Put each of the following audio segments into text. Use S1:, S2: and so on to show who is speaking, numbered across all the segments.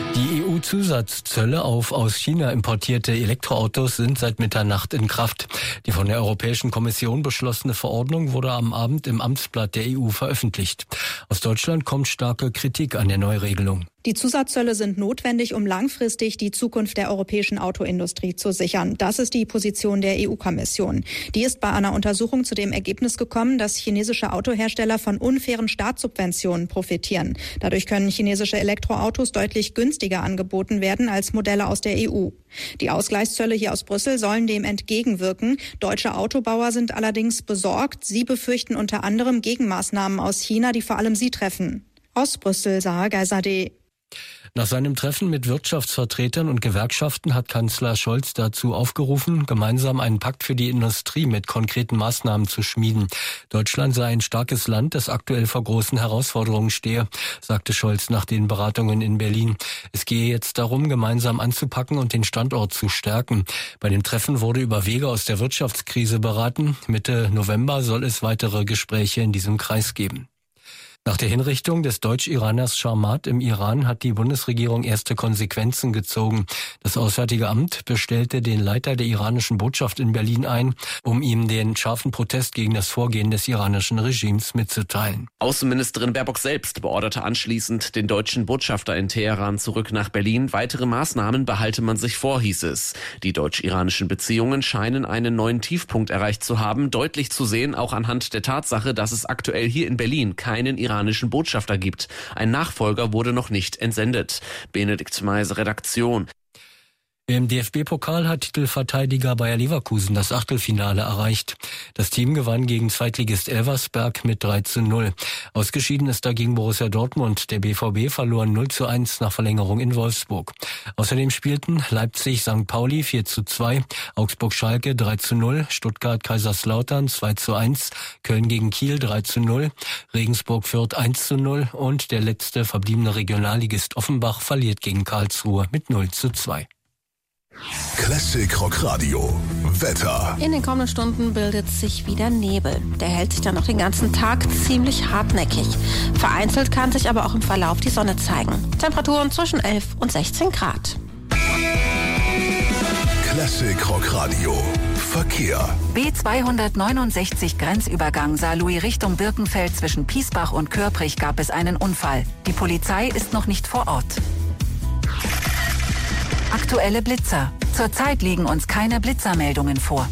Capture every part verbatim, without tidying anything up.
S1: Die E U-Zusatzzölle auf aus China importierte Elektroautos sind seit Mitternacht in Kraft. Die von der Europäischen Kommission beschlossene Verordnung wurde am Abend im Amtsblatt der E U veröffentlicht. Aus Deutschland kommt starke Kritik an der Neuregelung.
S2: Die Zusatzzölle sind notwendig, um langfristig die Zukunft der europäischen Autoindustrie zu sichern. Das ist die Position der E U-Kommission. Die ist bei einer Untersuchung zu dem Ergebnis gekommen, dass chinesische Autohersteller von unfairen Staatssubventionen profitieren. Dadurch können chinesische Elektroautos deutlich günstiger angeboten werden als Modelle aus der E U. Die Ausgleichszölle hier aus Brüssel sollen dem entgegenwirken. Deutsche Autobauer sind allerdings besorgt. Sie befürchten unter anderem Gegenmaßnahmen aus China, die vor allem sie treffen. Aus Brüssel, Sarah Geiserde.
S1: Nach seinem Treffen mit Wirtschaftsvertretern und Gewerkschaften hat Kanzler Scholz dazu aufgerufen, gemeinsam einen Pakt für die Industrie mit konkreten Maßnahmen zu schmieden. Deutschland sei ein starkes Land, das aktuell vor großen Herausforderungen stehe, sagte Scholz nach den Beratungen in Berlin. Es gehe jetzt darum, gemeinsam anzupacken und den Standort zu stärken. Bei dem Treffen wurde über Wege aus der Wirtschaftskrise beraten. Mitte November soll es weitere Gespräche in diesem Kreis geben. Nach der Hinrichtung des Deutsch-Iraners Sharmat im Iran hat die Bundesregierung erste Konsequenzen gezogen. Das Auswärtige Amt bestellte den Leiter der iranischen Botschaft in Berlin ein, um ihm den scharfen Protest gegen das Vorgehen des iranischen Regimes mitzuteilen.
S3: Außenministerin Baerbock selbst beorderte anschließend den deutschen Botschafter in Teheran zurück nach Berlin. Weitere Maßnahmen behalte man sich vor, hieß es. Die deutsch-iranischen Beziehungen scheinen einen neuen Tiefpunkt erreicht zu haben. Deutlich zu sehen, auch anhand der Tatsache, dass es aktuell hier in Berlin keinen iranischen Botschafter gibt. Ein Nachfolger wurde noch nicht entsendet. Benedikt Meise, Redaktion.
S1: Im D F B-Pokal hat Titelverteidiger Bayer Leverkusen das Achtelfinale erreicht. Das Team gewann gegen Zweitligist Elversberg mit drei zu null. Ausgeschieden ist dagegen Borussia Dortmund. Der B V B verlor null zu eins nach Verlängerung in Wolfsburg. Außerdem spielten Leipzig Sankt Pauli vier zu zwei, Augsburg-Schalke drei zu null, Stuttgart-Kaiserslautern zwei zu eins, Köln gegen Kiel drei zu null, Regensburg-Fürth eins zu null und der letzte verbliebene Regionalligist Offenbach verliert gegen Karlsruhe mit null zu zwei.
S4: Classic Rock Radio Wetter.
S5: In den kommenden Stunden bildet sich wieder Nebel. Der hält sich dann noch den ganzen Tag ziemlich hartnäckig. Vereinzelt kann sich aber auch im Verlauf die Sonne zeigen. Temperaturen zwischen elf und sechzehn Grad.
S4: Classic Rock Radio Verkehr.
S6: B zweihundertneunundsechzig Grenzübergang Saarlouis Richtung Birkenfeld zwischen Piesbach und Körprich gab es einen Unfall. Die Polizei ist noch nicht vor Ort. Aktuelle Blitzer. Zurzeit liegen uns keine Blitzermeldungen vor.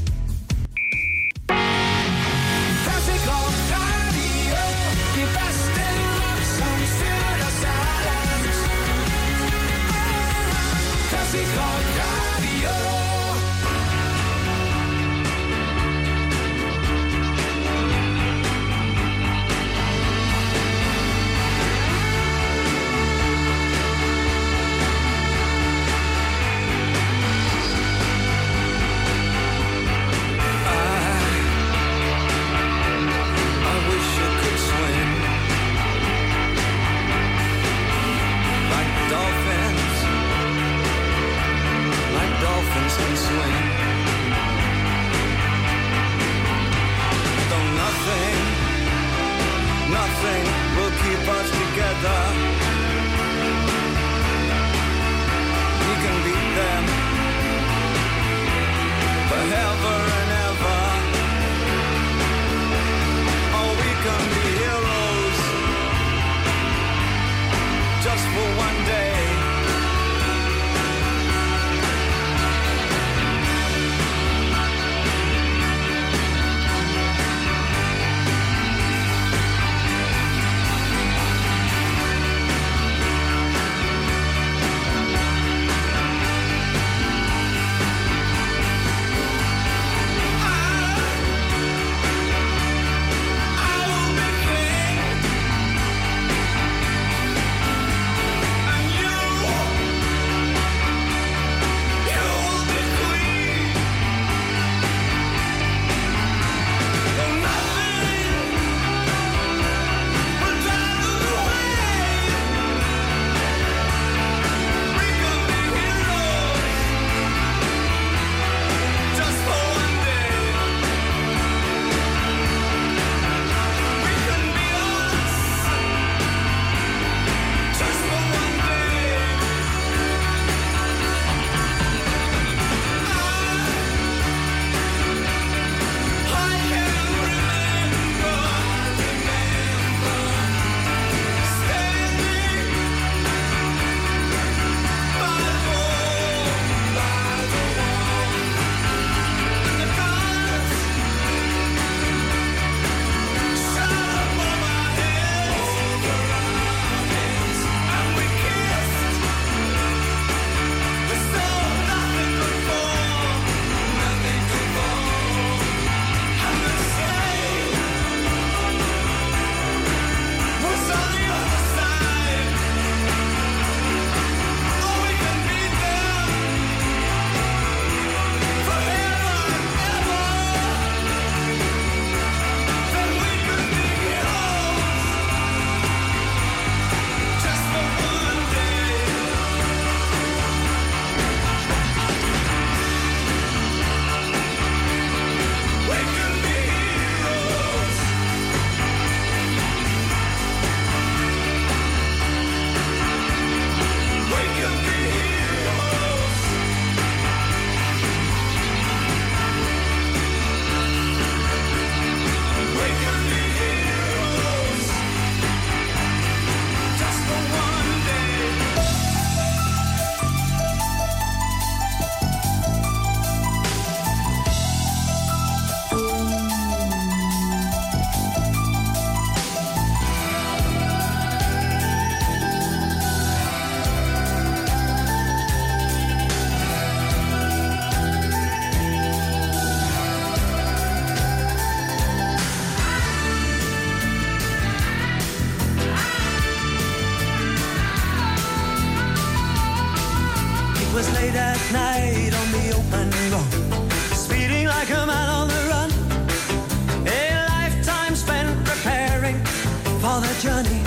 S7: was late at night on the open road, speeding like a man on the run. A lifetime spent preparing for the journey.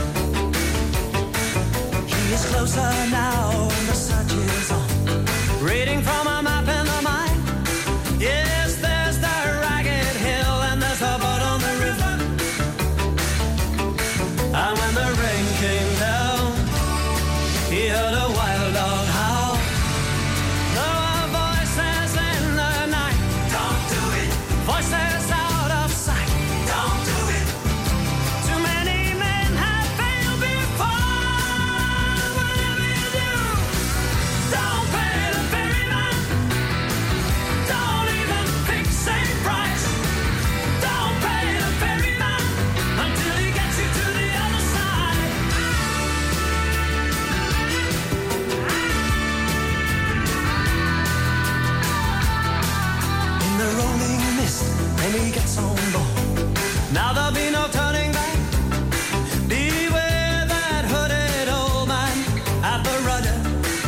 S7: He is closer now and the search is on, reading from a map in the mind. Yes, there's the ragged hill and there's a boat on the river. And when the rain came down, he heard a wild dog howl. There were voices in the night. Don't do it. Voices out of sight. Don't do it. Too many men have failed before. Whatever you do, don't pay the ferryman. Don't even fix a price. Don't pay the ferryman until he gets you to the other side. In the rolling mist, when he gets on board, now there'll be no turning back. Beware that hooded old man at the rudder.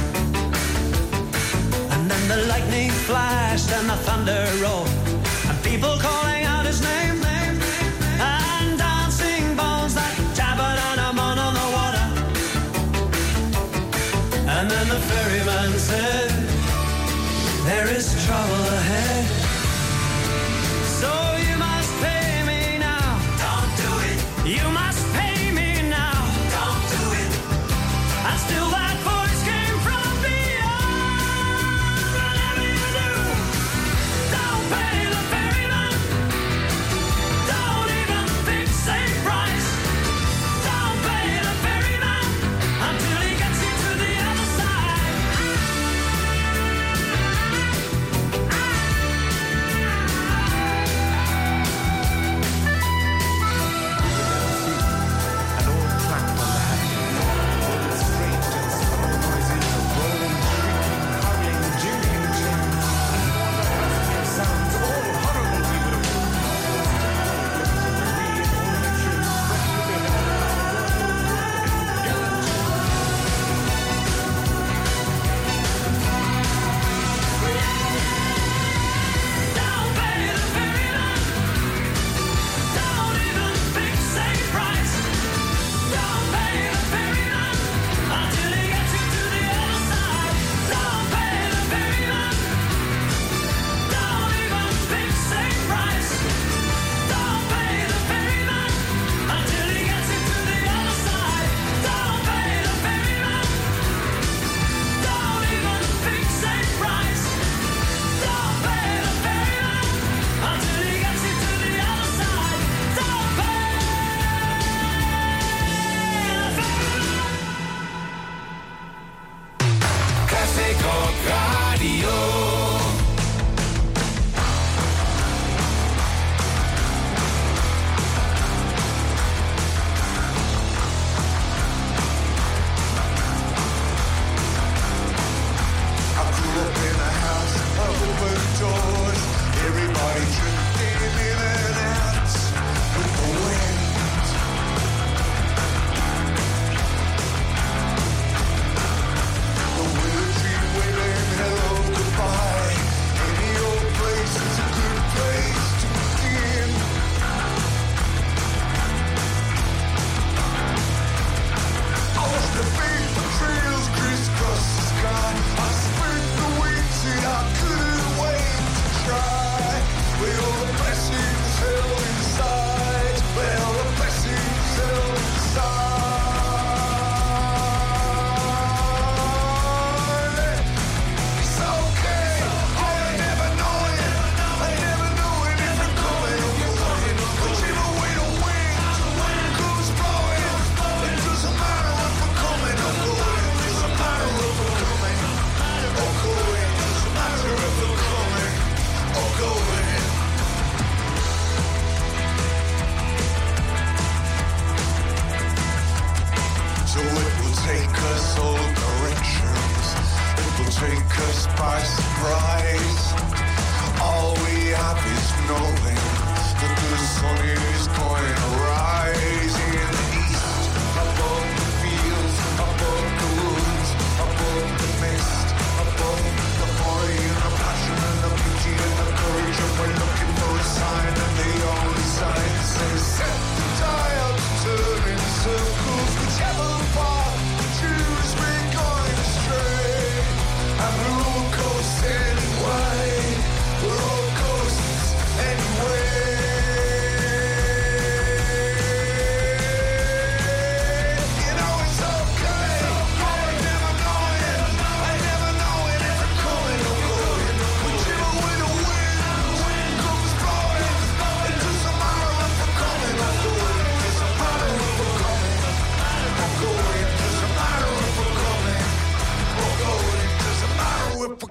S7: And then the lightning flashed and the thunder rolled, and people calling out his name, name, name, name. And dancing bones that jabbered on a man on the water. And then the ferryman said, there is trouble ahead. So you must pay me now. Don't do it. You must pay me now. Don't do it. And still that voice came from beyond. Whatever you do, don't pay the ferryman. Don't even fix a price. Don't pay the ferryman until he gets you to the other side. Don't pay the ferryman. Don't even fix a price. Don't pay the ferryman until he gets you to the other side. Don't pay the ferryman. Don't even fix a price. Don't pay the ferryman until he gets you to the other side. Don't pay the ferryman. Don't even fix a price. Don't pay the ferryman until he gets you to the other side. Don't pay the ferryman.
S8: Classic Rock Radio.
S9: I grew up in a house of open doors. Everybody drifting in and out with the wind. The willow tree waving hello goodbye. Any old place is a good place to begin. I watched the paper trails crisscross the sky. I spent the weeks that I couldn't wait to try. With all the blessings held inside, with all the blessings held inside. It's okay, I never know it. I never know it if I'm coming or going. Whichever way the wind comes blowing, it doesn't matter if I'm coming or going. It doesn't matter if I'm coming or going. It doesn't matter if I'm coming or going. So it will take us all directions. It will take us by surprise. All we have is knowing that the sun is going to rise in the east. Above the fields, above the woods, above the mist,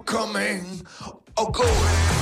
S9: coming or going.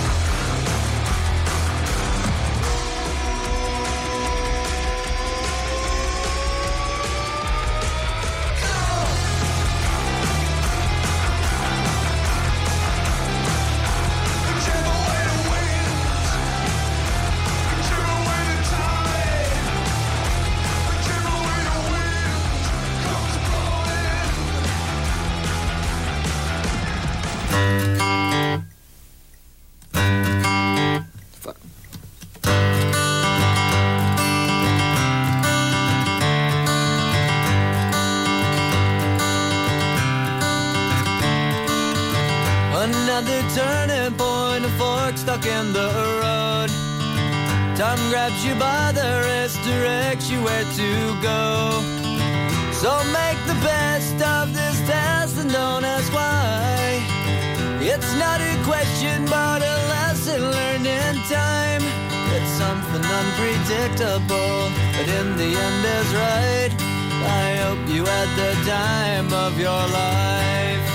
S10: Another turning point, a fork stuck in the road. Time grabs you by the wrist, directs you where to go. So make the best of this test and don't ask why. It's not a question but a lesson learned in time. It's something unpredictable, but in the end is right. I hope you had the time of your life.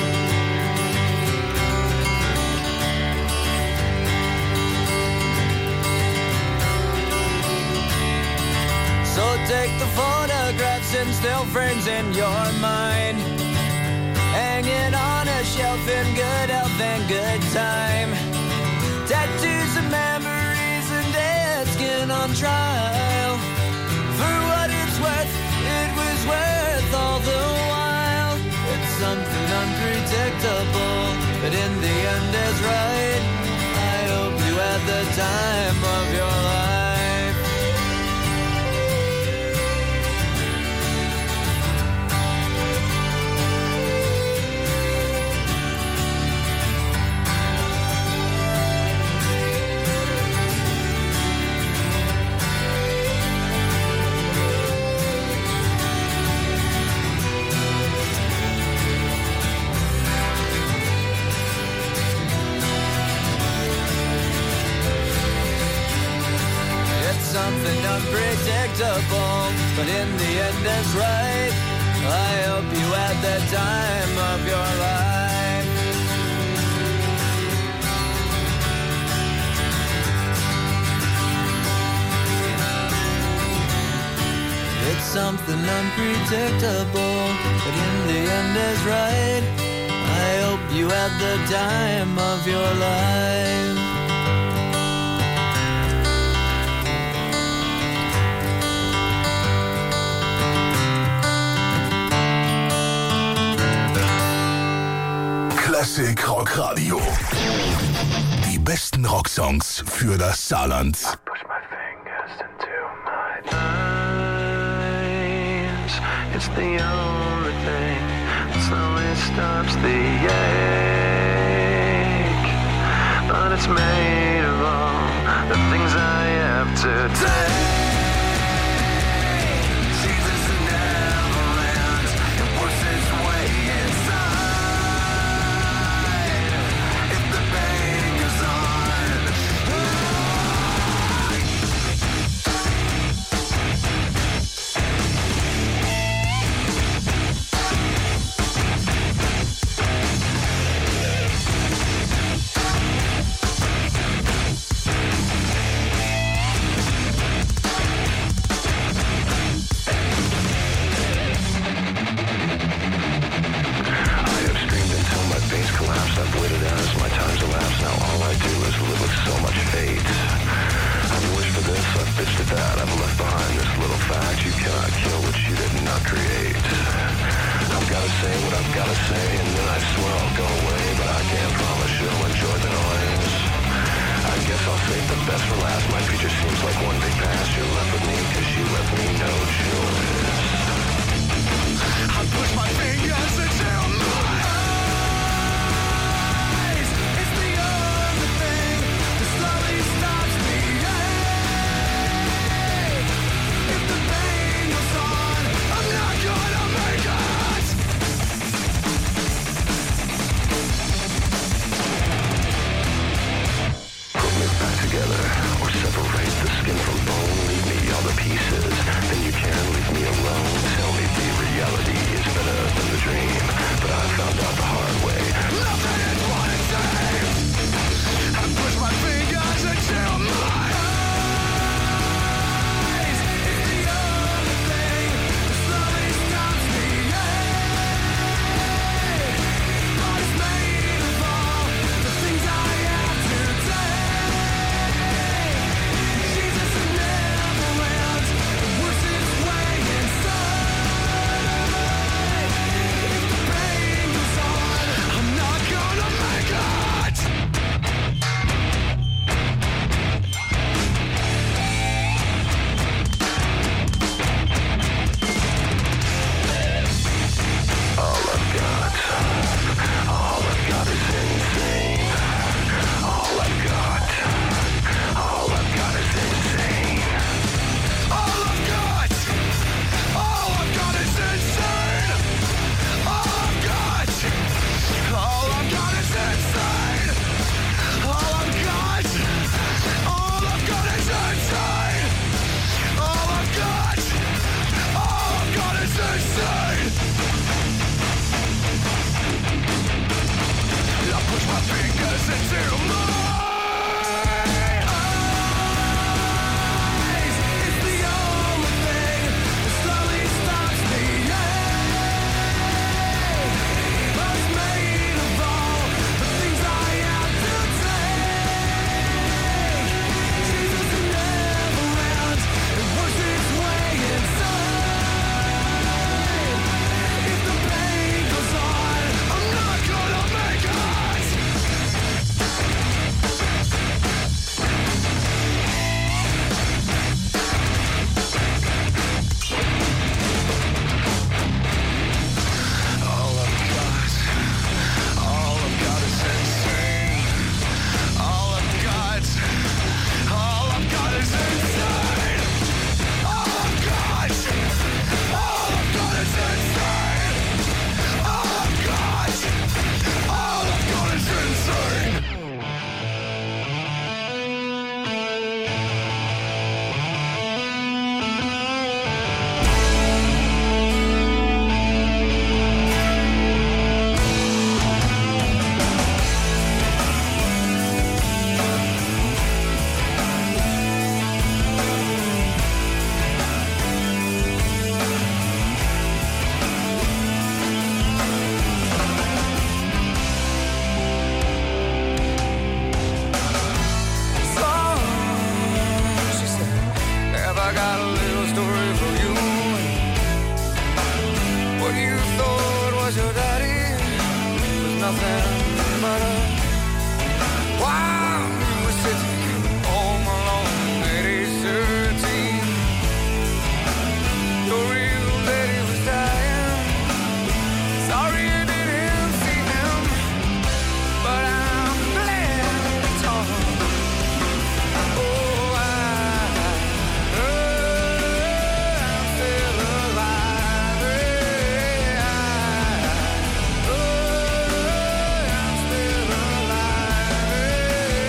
S10: So take the photographs and still frames in your mind, hanging on a shelf in good health and good time. Tattoos and memories and dead skin on trial. For what it's worth, it was worth all the while. It's something unpredictable, but in the end is right. I hope you had the time of your life. Something unpredictable, but in the end is right. I hope you had the time of your life. It's something unpredictable, but in the end is right. I hope you had the time of your life.
S4: Classic Rock Radio. Die besten Rocksongs für das Saarland.
S11: Push my fingers into my eyes. It's the only thing that slowly stops the ache. But it's made of all the things I have to take. I've waited as my time's elapsed. Now all I do is live with so much fate. I've wished for this, I've bitched at that. I've left behind this little fact: you cannot kill what you did not create. I've gotta say what I've gotta say, and then I swear I'll go away. But I can't promise you'll enjoy the noise. I guess I'll save the best for last. My future seems like one big past. You're left with me cause you left me no choice. I push my fingers into my together, or separate the skin from bone, leave me all the pieces, then you can leave me
S9: fingers into my eyes. It's the only thing that slowly stops the ache. I was made of all the things I have to take. Jesus never ends. It works its way inside. If the pain goes on, I'm not gonna make it. All I've got, all I've got is insane. All I've got, all I've got is insane. All I've got, all I've got is insane. All I've got, all I've got is insane. So, she said, have I got a little story for you? What you thought was your daddy was nothing but a wild city home alone at age thirteen. Your real daddy was dying. Sorry you didn't see him, but I'm glad it's all. Oh, I, I'm still alive. I, oh, I'm still alive.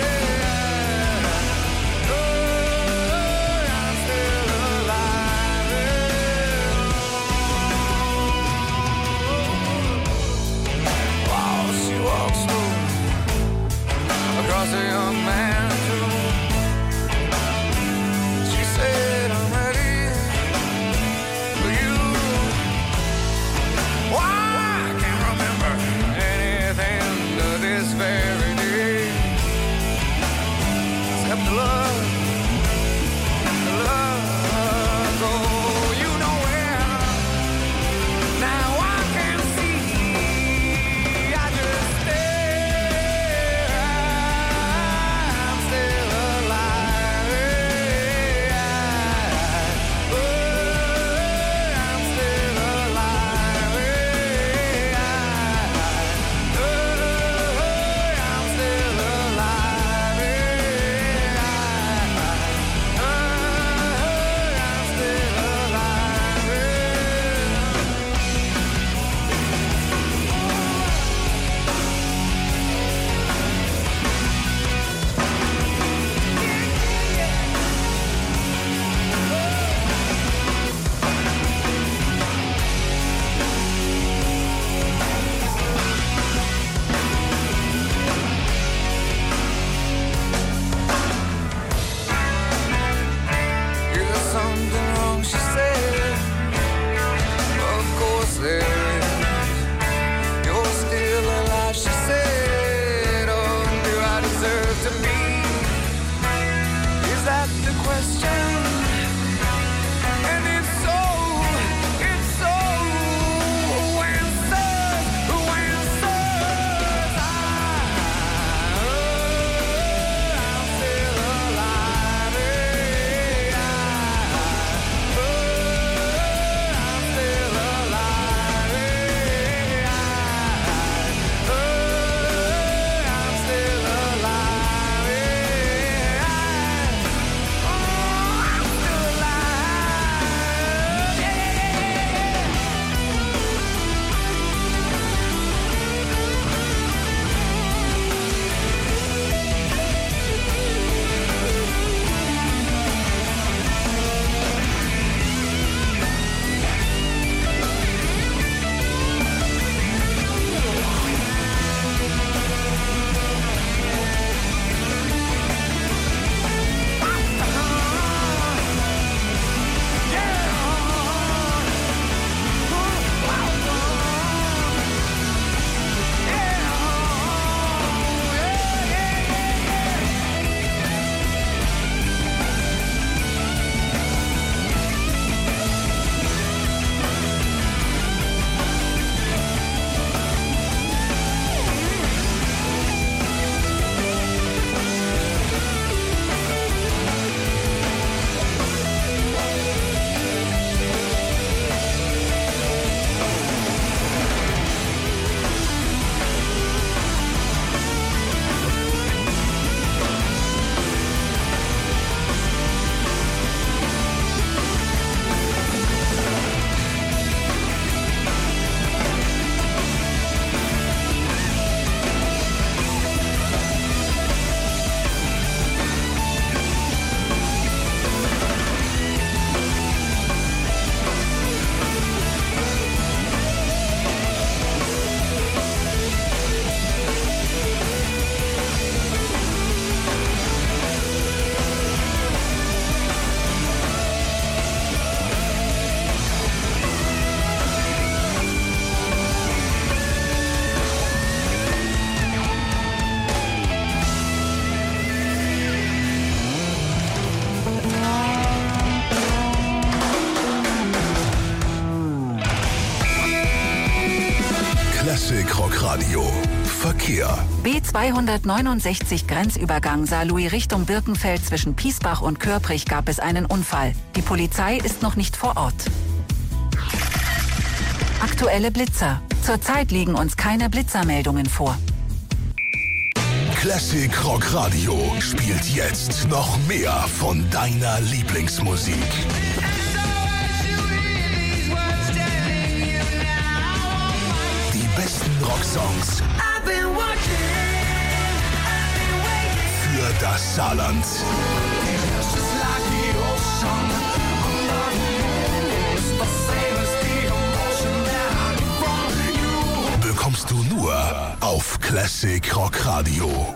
S4: Classic Rock Radio. Verkehr.
S6: B zweihundertneunundsechzig Grenzübergang Saarlouis Richtung Birkenfeld zwischen Piesbach und Körprich gab es einen Unfall. Die Polizei ist noch nicht vor Ort. Aktuelle Blitzer. Zurzeit liegen uns keine Blitzermeldungen vor.
S4: Classic Rock Radio spielt jetzt noch mehr von deiner Lieblingsmusik. Die besten Rocksongs für das Saarland. Bekommst du nur auf Classic Rock Radio.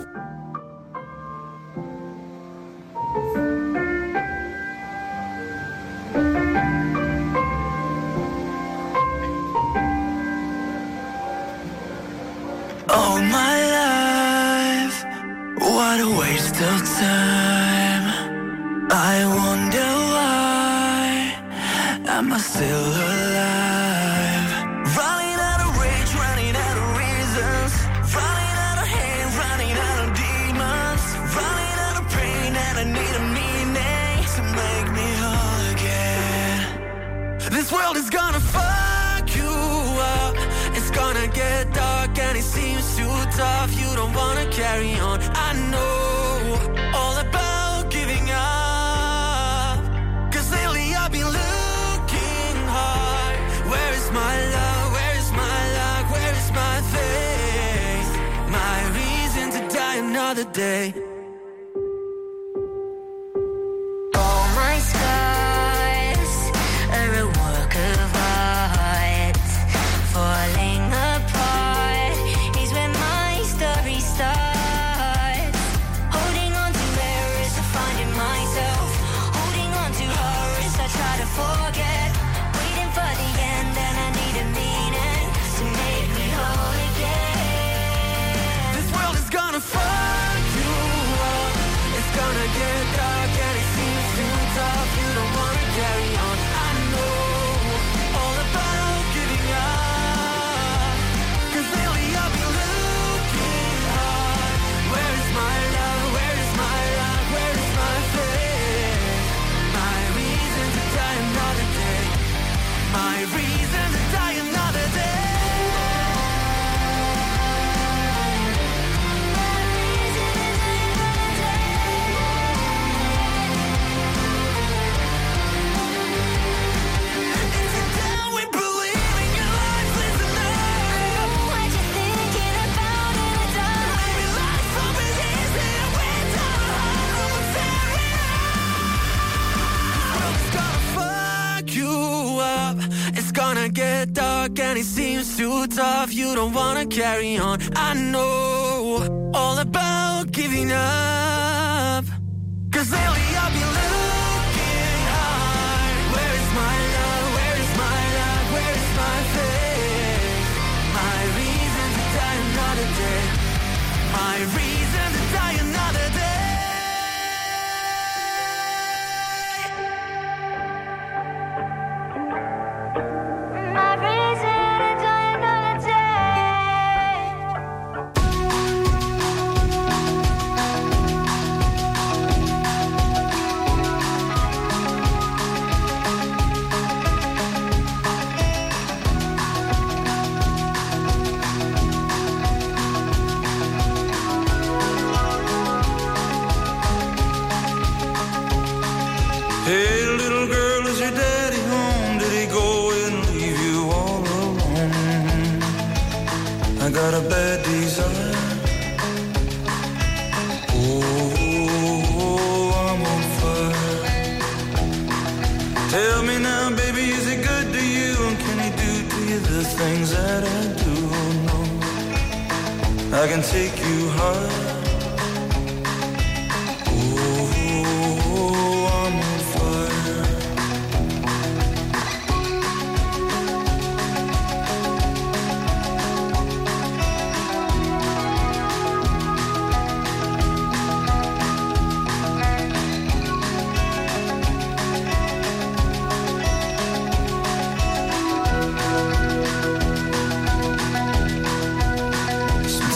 S12: All my life, what a waste of time. I wonder why am I still alive? Running out of rage, running out of reasons, running out of hate, running out of demons, running out of pain, and I need a meaning to make me whole again. This world is gonna fuck you up. It's gonna get dark and it seems too tough. You don't wanna carry on. I know all about giving up. Cause lately I've been looking hard. Where is my love? Where is my luck? Where is my faith? My reason to die another day.
S13: All my scars are a work of art. Falling apart is where my story starts. Holding on to errors to finding myself. Holding on to horrors I try to forget. Waiting for the end and I need a meaning to make me whole again.
S12: This world is gonna fuck you up. It's gonna get dark and it seems too tough. You don't wanna carry on. I know all about giving up. Cause lately I've been looking hard. Where is my love? Where is my luck? Where is my faith? My reason to die another day. My reason to die another day. If you're down with believing your life, listen up.
S13: What you thinking about in the dark?
S12: Maybe life's so busy, and we're down a hole, we'll tear it up. It's gonna fuck you up. It's gonna get dark and it seems too tough. You don't wanna carry on. I know all about giving up. Cause lately I've been looking hard. Where is my love? Where is my luck? Where is my faith? My reason to die another day. My reason to die another day.
S13: My reason to die another day.
S12: Hey, little girl, is your daddy home? Did he go and leave you all alone? I got a bad desire. Oh, I'm on fire. Tell me now, baby, is he good to you? And can he do to you the things that I do? No, I can take you high. Oh, I'm on fire.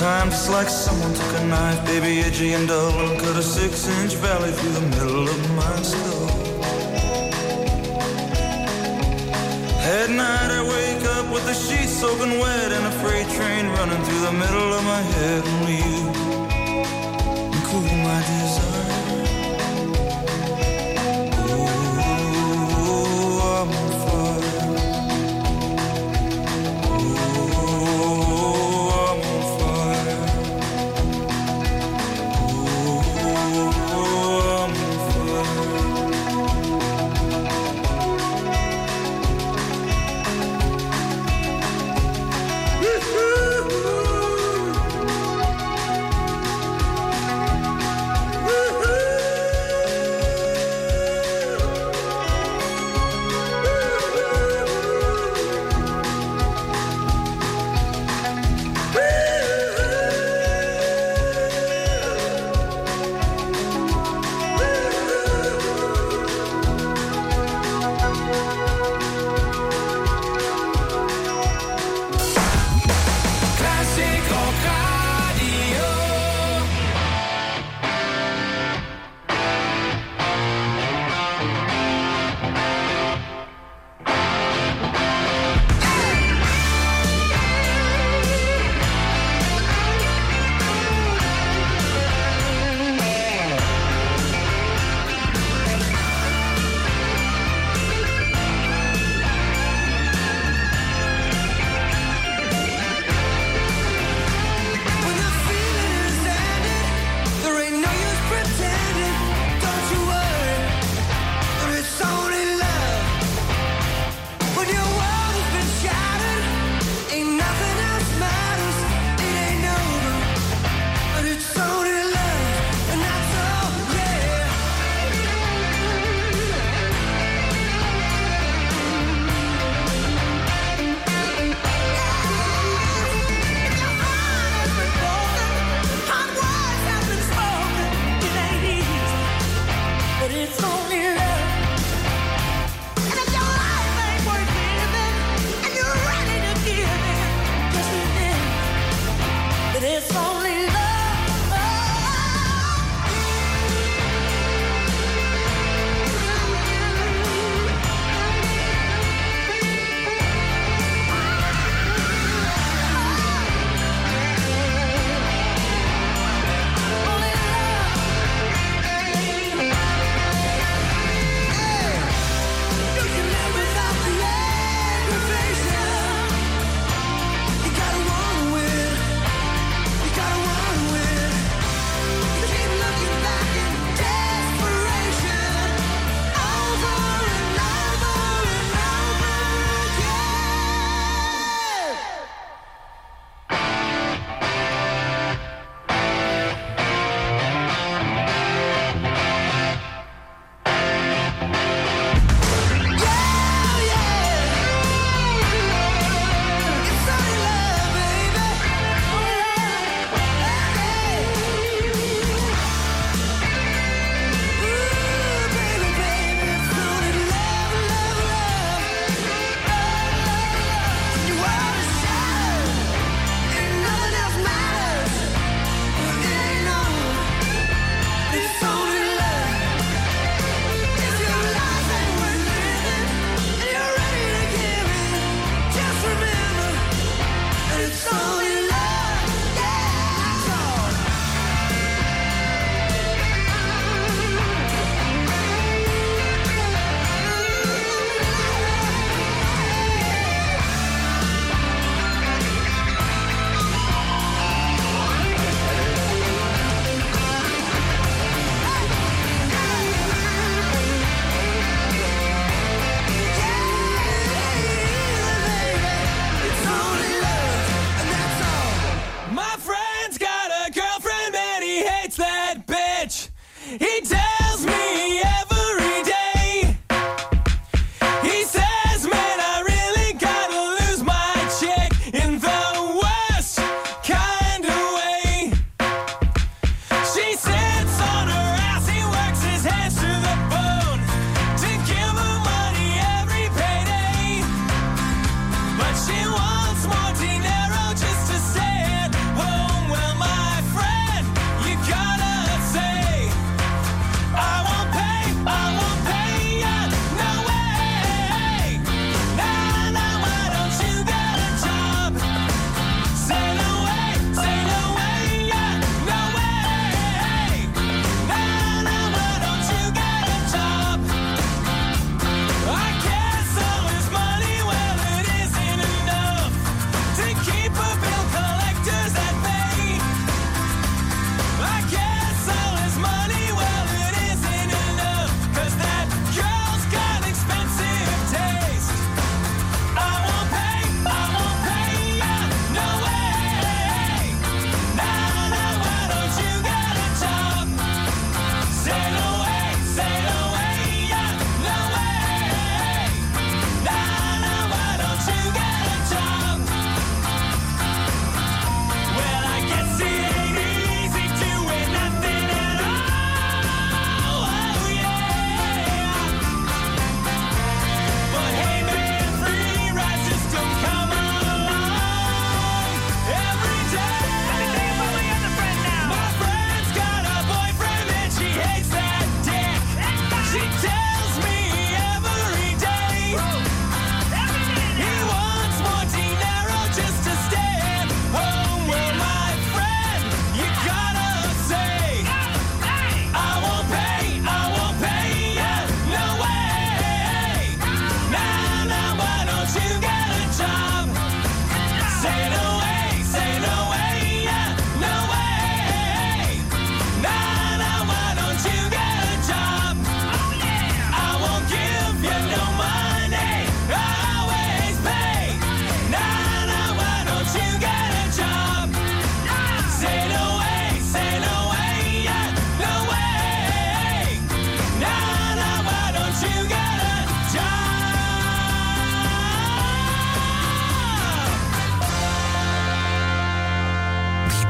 S12: Sometimes it's like someone took a knife, baby, edgy and dull, and cut a six-inch valley through the middle of my skull. At night I wake up with the sheets soaking wet and a freight train running through the middle of my head. Only you can cool my desire. Oh, I'm on fire. Woo!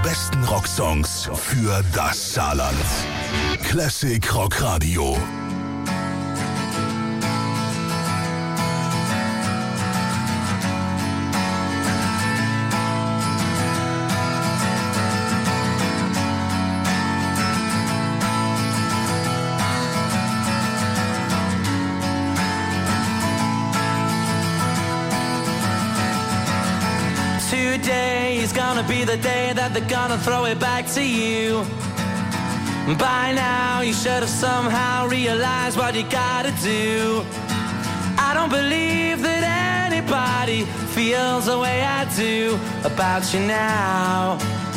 S4: besten Rocksongs für das Saarland. Classic Rock Radio.
S14: Today is gonna be the day that they're gonna throw it back to you. By now you should have somehow realized what you gotta do. I don't believe that anybody feels the way I do about you now.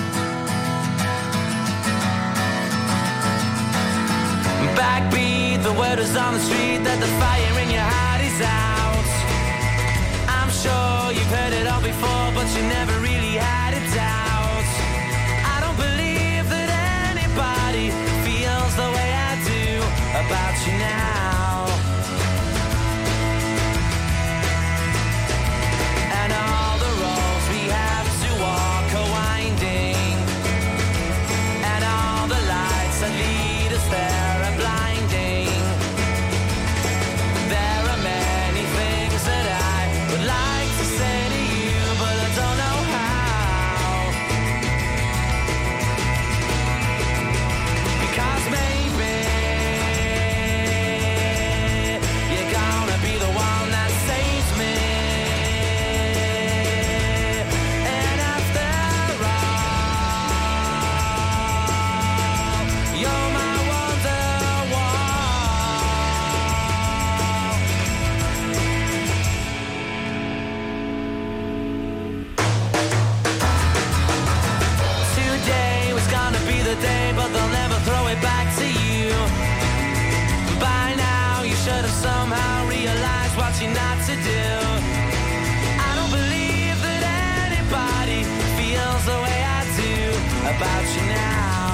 S14: Backbeat, the word is on the street that the fire in your heart is out. I'm sure you've heard it all before, but you never really had a doubt. I don't believe that anybody feels the way I do about you now. And all the roads we have to walk are winding, and all the lights that lead us there are blinding. There are many things that I would like to say to you, but I don't know how. Because maybe you're gonna be the one that saves me. And after all, you're my wonderwall. Today was gonna be the day, but they'll never throw it back to you. By now, you should have somehow realized what you're not to do. I don't believe that anybody feels the way I do about you now.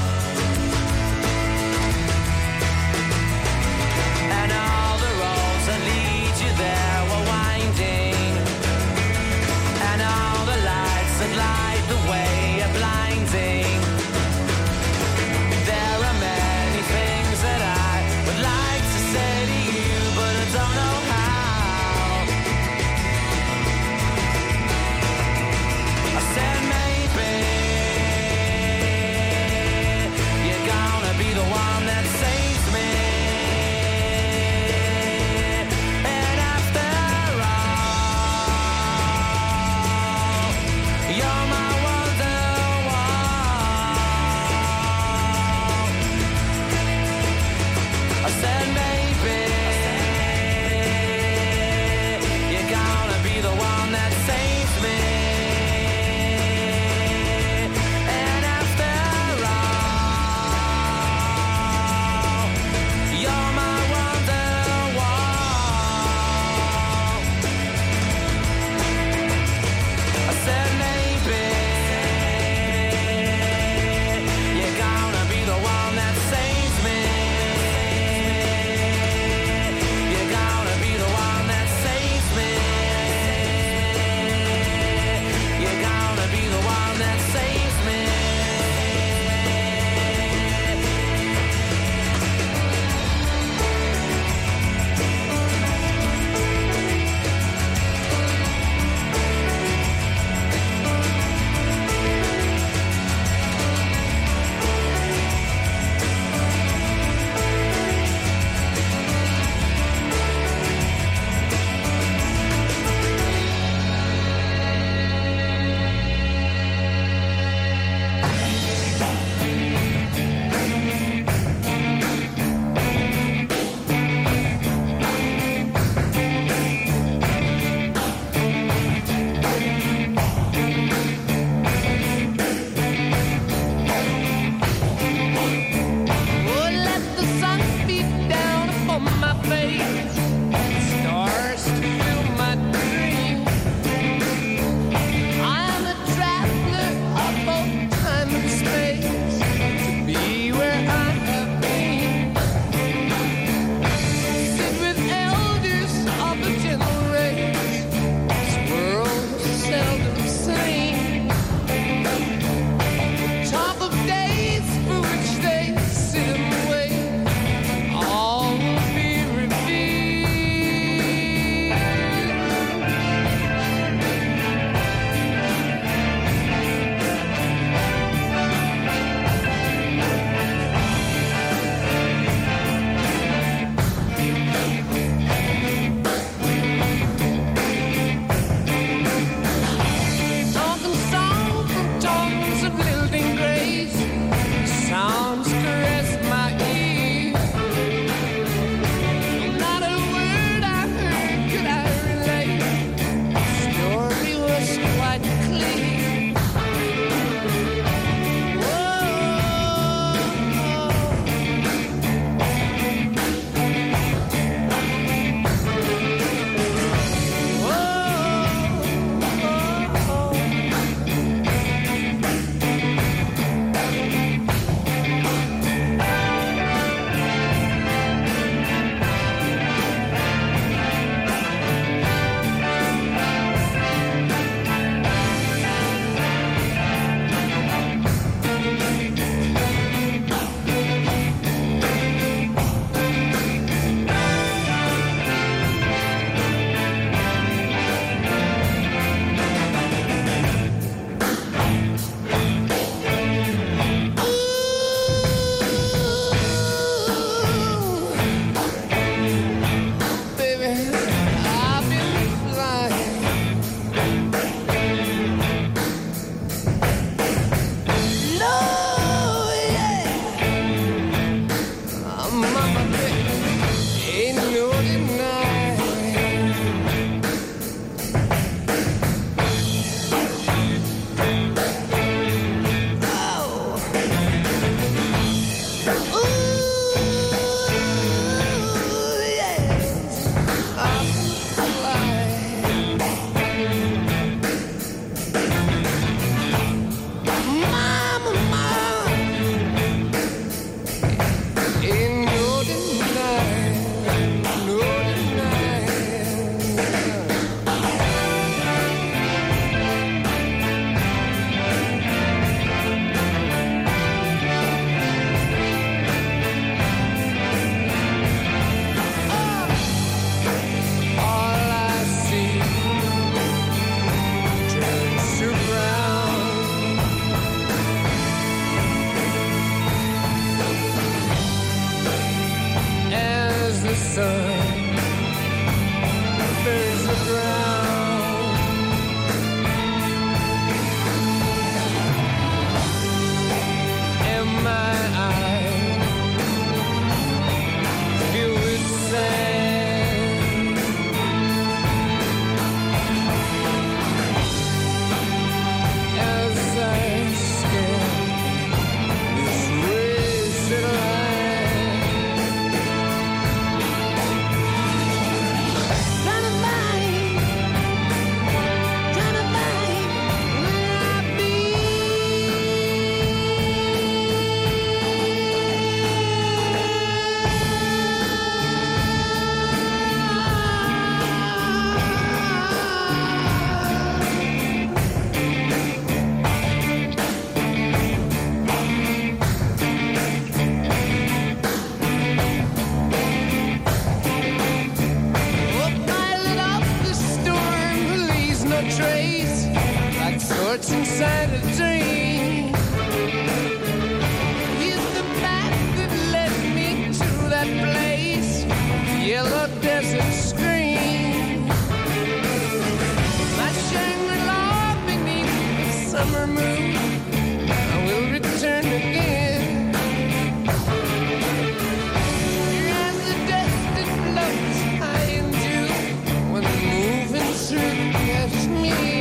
S14: And all the roads that lead you there were winding, and all the lights that light the way are blinding. There are many things that I would like to say to you, but I don't know how. I said maybe
S15: place, like sorts inside a dream. He's the path that led me to that place, yellow desert screen. My Shangri-La beneath the summer moon, I will return again. Here as the dust that floats high into when moving through Kashmir.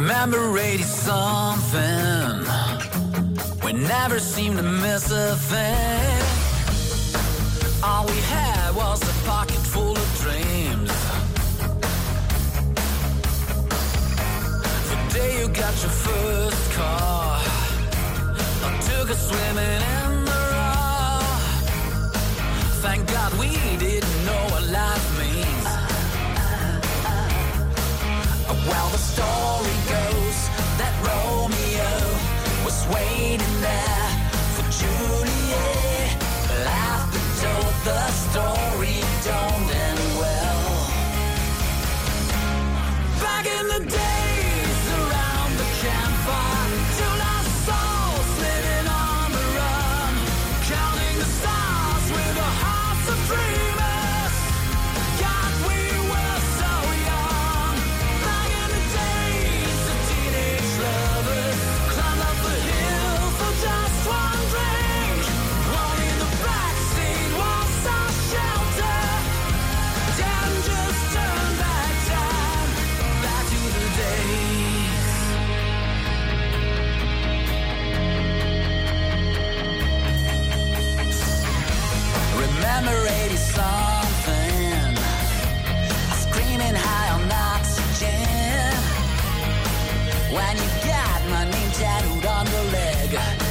S12: Remember eighty something, we never seemed to miss a thing. All we had was a pocket full of dreams. The day you got your first car, I took us swimming in the raw. Thank God we didn't know what life means. Well, the story goes that Romeo was waiting there for Juliet. Laughed and told the story don't end well. Back in the days around the campfire, two lost souls living on the run, counting the stars with the hearts of dreamers. God, we were so young. Back in the days, the teenage lovers climbed up the hill for just one drink. One in the backseat was our shelter. Then just turn back time, back to the days. Remember eighty something, screaming high on oxygen. When you got my name tattooed on your leg.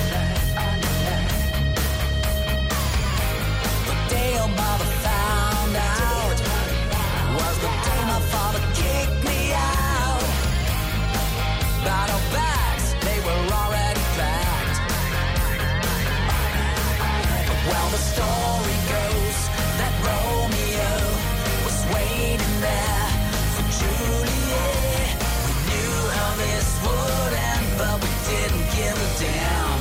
S12: The day your mother found out was the day my father kicked me out. Bottle bags, they were already packed. Well, the story goes that Romeo was waiting there for Juliet. We knew how this would end, but we didn't give a damn.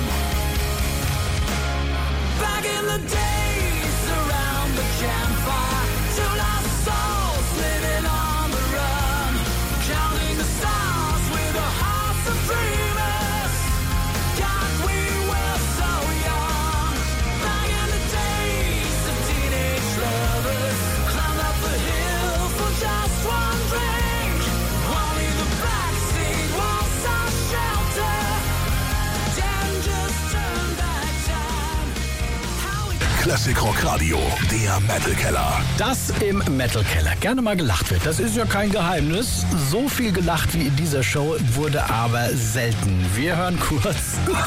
S12: Back in the days around the campfire, two lost souls living on the run, counting the stars with the hearts of dreamers. God, we were so young. Back in the days, the teenage lovers climbed up the hill for just one drink. Only the backseat was our shelter. Then just turn back time.
S4: Classic Rock Radio, der Metal Keller.
S16: Dass im Metal Keller gerne mal gelacht wird, das ist ja kein Geheimnis. So viel gelacht wie in dieser Show wurde aber selten. Wir hören kurz.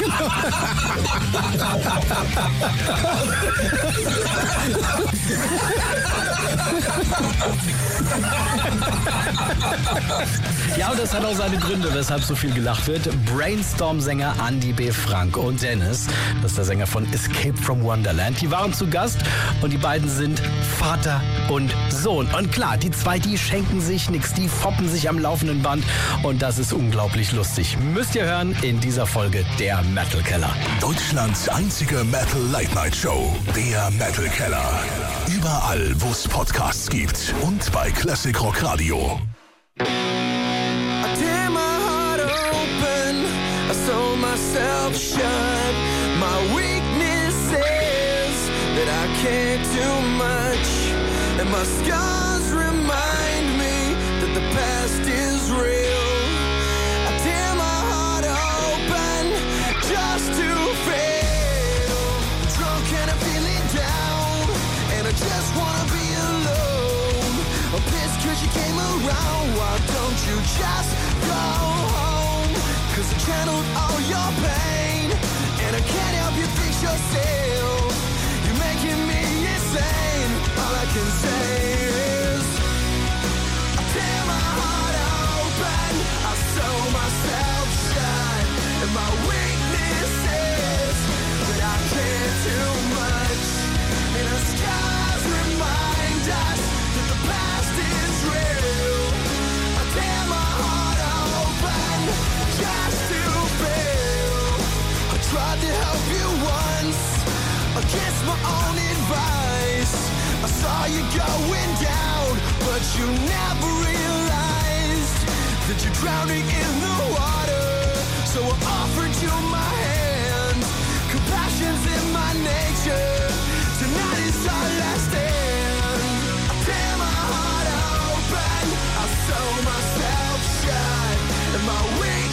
S16: Ja, und das hat auch seine Gründe, weshalb so viel gelacht wird. Brainstorm-Sänger Andy B. Frank und Dennis, das ist der Sänger von Escape from Wonderland, die waren zu Gast und die beiden sind Vater und Sohn. Und klar, die zwei, die schenken sich nichts, die foppen sich am laufenden Band und das ist unglaublich lustig. Müsst ihr hören in dieser Folge der Metal Keller.
S4: Deutschlands einzige Metal Late Night Show, der Metal Keller. Überall, wo es Podcasts gibt und bei Classic Rock Radio.
S15: I tear my heart open, I sew myself shut. My weakness is that I can't do much, and my scars remind me that the past is real. I tear my heart open just to fail. I'm drunk and I'm feeling down, and I just wanna be alone. I'm pissed cause you came around, why don't you just go home? Cause I channeled all your pain, and I can't help you fix yourself. You're making me insane. All I can say is I tear my heart open, I sew myself shut, and my weakness is that I can't do much, and the scars remind us that the past is real. I tear my heart open just to feel. I tried to help you once against my own advice. I saw you going down, but you never realized that you're drowning in the water. So I offered you my hand. Compassion's in my nature. Tonight is our last stand. I tear my heart open, I sew myself shut, and my wings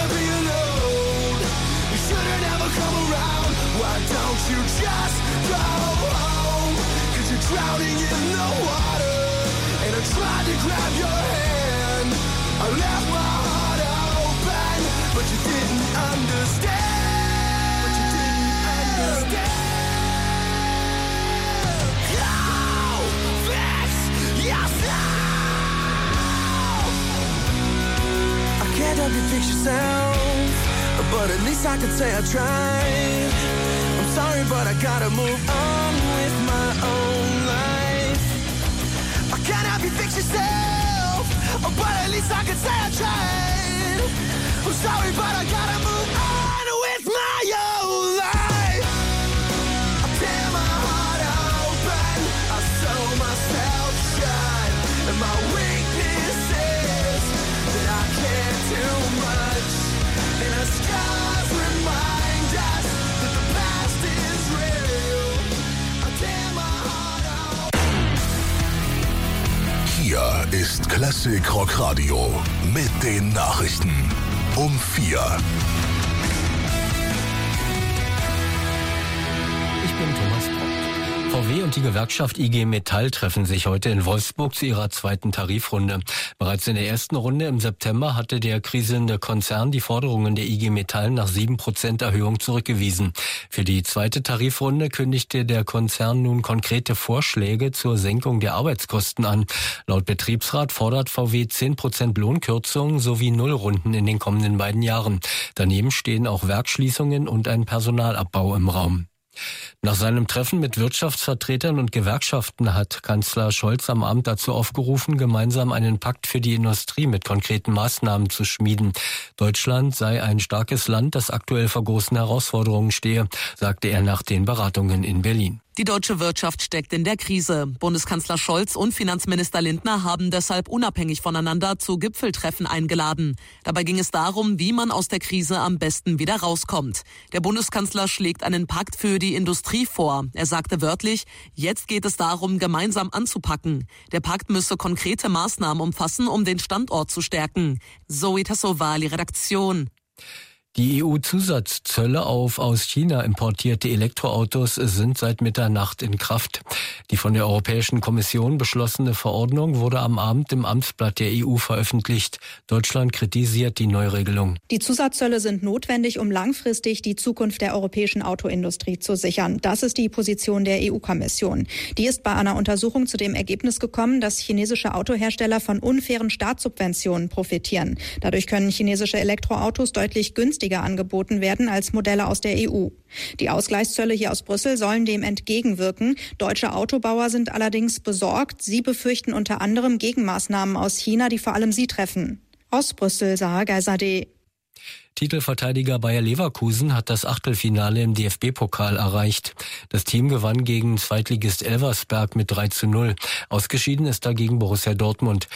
S15: wanna be alone. You shouldn't ever come around. Why don't you just go home? Cause you're drowning in the water. And I tried to grab your hand. I left my heart open, but you didn't understand. But you didn't understand. Go fix yourself. I can't help you fix yourself, but at least I can say I tried. I'm sorry, but I gotta move on with my own life. I can't help you fix yourself, but at least I can say I tried. I'm sorry, but I gotta move on with my own life. I tear my heart open, I sew myself shut, and my weakness is that I can't do much. And our scars remind us that the past is real. I tear my heart out.
S4: Hier ist Classic Rock Radio mit den Nachrichten um vier.
S1: Ich bin Thomas Brock. V W und die Gewerkschaft I G Metall treffen sich heute in Wolfsburg zu ihrer zweiten Tarifrunde. Bereits in der ersten Runde im September hatte der kriselnde Konzern die Forderungen der I G Metall nach sieben Prozent Erhöhung zurückgewiesen. Für die zweite Tarifrunde kündigte der Konzern nun konkrete Vorschläge zur Senkung der Arbeitskosten an. Laut Betriebsrat fordert V W zehn Prozent Lohnkürzungen sowie Nullrunden in den kommenden beiden Jahren. Daneben stehen auch Werksschließungen und ein Personalabbau im Raum. Nach seinem Treffen mit Wirtschaftsvertretern und Gewerkschaften hat Kanzler Scholz am Abend dazu aufgerufen, gemeinsam einen Pakt für die Industrie mit konkreten Maßnahmen zu schmieden. Deutschland sei ein starkes Land, das aktuell vor großen Herausforderungen stehe, sagte er nach den Beratungen in Berlin.
S17: Die deutsche Wirtschaft steckt in der Krise. Bundeskanzler Scholz und Finanzminister Lindner haben deshalb unabhängig voneinander zu Gipfeltreffen eingeladen. Dabei ging es darum, wie man aus der Krise am besten wieder rauskommt. Der Bundeskanzler schlägt einen Pakt für die Industrie vor. Er sagte wörtlich, jetzt geht es darum, gemeinsam anzupacken. Der Pakt müsse konkrete Maßnahmen umfassen, um den Standort zu stärken. Zoe Tassovali, Redaktion.
S1: Die E U-Zusatzzölle auf aus China importierte Elektroautos sind seit Mitternacht in Kraft. Die von der Europäischen Kommission beschlossene Verordnung wurde am Abend im Amtsblatt der E U veröffentlicht. Deutschland kritisiert die Neuregelung.
S2: Die Zusatzzölle sind notwendig, um langfristig die Zukunft der europäischen Autoindustrie zu sichern. Das ist die Position der E U-Kommission. Die ist bei einer Untersuchung zu dem Ergebnis gekommen, dass chinesische Autohersteller von unfairen Staatssubventionen profitieren. Dadurch können chinesische Elektroautos deutlich günstiger angeboten werden als Modelle aus der E U. Die Ausgleichszölle hier aus Brüssel sollen dem entgegenwirken. Deutsche Autobauer sind allerdings besorgt. Sie befürchten unter anderem Gegenmaßnahmen aus China, die vor allem sie treffen. Aus Brüssel, Sarah Geisadeh.
S1: Titelverteidiger Bayer Leverkusen hat das Achtelfinale im D F B-Pokal erreicht. Das Team gewann gegen Zweitligist Elversberg mit drei zu null. Ausgeschieden ist dagegen Borussia Dortmund.